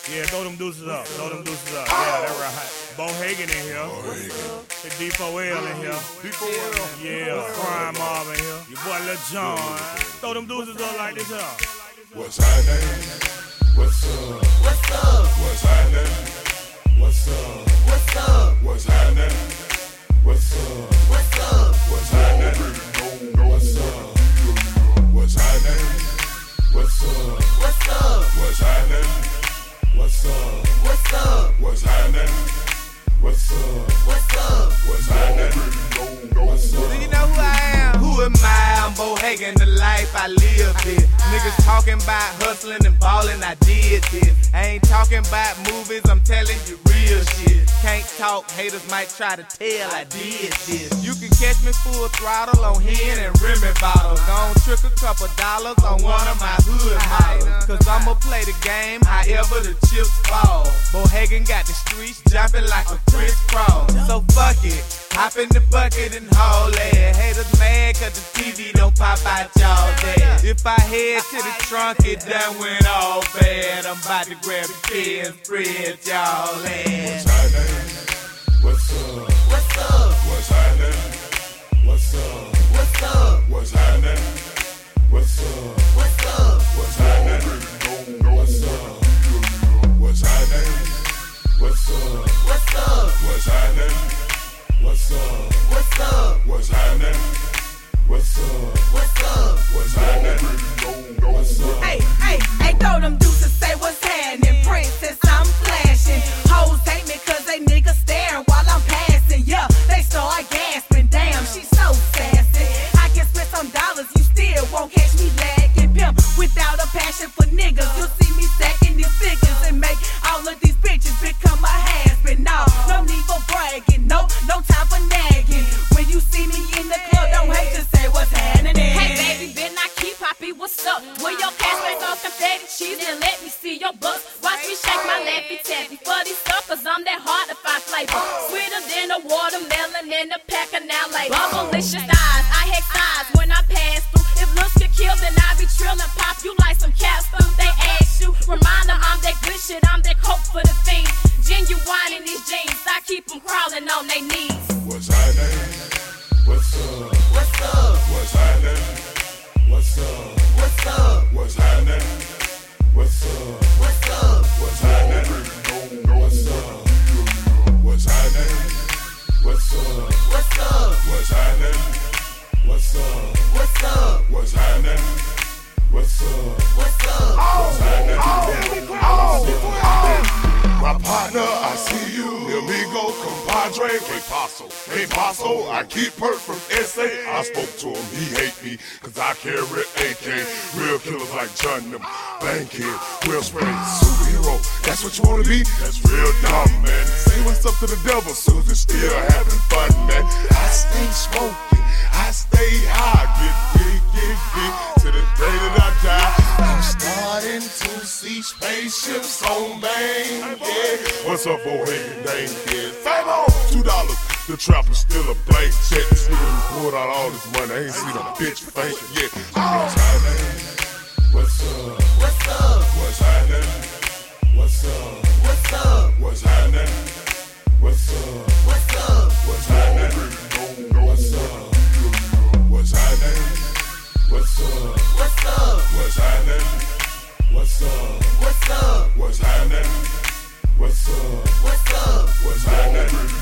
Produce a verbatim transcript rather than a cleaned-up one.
Yeah, throw them deuces up. Throw them deuces up. Yeah, that's right. Bo Hagen in here. The D four L in here. D four L. Yeah, Crime Mob in here. Your boy Lil John. Throw them deuces up like this up. What's happening? What's up? What's up? What's happening? What's up? What's up? What's happening? What's up? What's up? What's happening? What's up? What's happening? What's up? What's up? What's happening? What's up? What's up? What's happening? What's up? What's up? What's happening? What's up? Do you know who I am? Who am I? I'm Bo Hagen, the life I live it. Niggas talking about hustling and balling, I did this. I ain't talking about movies, I'm telling you real shit. Can't talk, haters might try to tell I did this. You can catch me full throttle on hen and Remy bottles. Gon' trick a couple dollars on one of my hood models. Cause I'ma play the game however the chips fall. Bo Hagen got the streets jumping like a crisscross. So fuck it, hop in the bucket and haul it. Haters mad cause the T V don't pop out y'all day. If I head to the trunk, it done went all bad. I'm about to grab the key and spread y'all ass. What's happening? What's up? What's up? What's happening? What's up? What's up? What's happening? What's up? What's up? What's happening? What's up? What's happening? What's up? What's up? What's happening? What's up? What's up? What's happening? What's up? What's up? What's happening? What's up? Hey, hey, hey, throw them deuces, say what's happening. Princess, I'm flashing. Hoes hate me cause they niggas staring while I'm passing. Yeah, they start gasping. Damn, she's so sassy. I can spend some dollars, you still won't catch me lagging. Pimp without a passion for niggas. You'll see me stacking these figures and make all of these bitches become a has-been. No, no need for bragging. No, no time for nagging. When you see me in the club, don't hate, just say what's happening. Hey baby, better not keep poppy, what's up? Where your cash back on confetti cheese and let me see your bucks. Watch me shake my laffy taffy for these suckers, I'm that hard to find flavor. Sweeter than a watermelon in a pack of now like bubblicious eyes. I hex eyes when I pass through. If looks could kill, then I be trillin', pop you like some capsules. They ask you, reminder I'm that good shit, I'm that coke for the fiends. Genuine in these jeans, I keep them crawling on their knees. What's happening? What's up? What's up? What's happening? What's up? What's up? What's happening? What's up? What's up? What's happening? What's up? What's happening? What's up? What's up? What's happening? What's up? What's up? What's happening? What's up? What's up? What's happening? My partner, I see you. Mi amigo, compadre, que paso, que paso. I keep hurt from S A. I spoke to him, he hate me, cause I carry A K. Real killers like John, them bankhead, real spray, superhero. That's what you wanna be? That's real dumb, man. Say what's up to the devil, Susan still having fun, man. I stay smoking, I stay high, get big, get big, to the day that I die. I'm starting to see spaceships on Main, yeah. What's up, Bo Hagen, dang kid? Famo! Two dollars, the trapper's still a blank check. This nigga pulled out all this money, I ain't seen a bitch faint yet. What's happening? What's up? What's up? What's happening? What's up? What's up? What's happening? What's up? What's up? What's happening? What's up? What's happening? What's up? What's up? What's happening? What's up? What's up? What's happening? What's up? What's up? What's happening?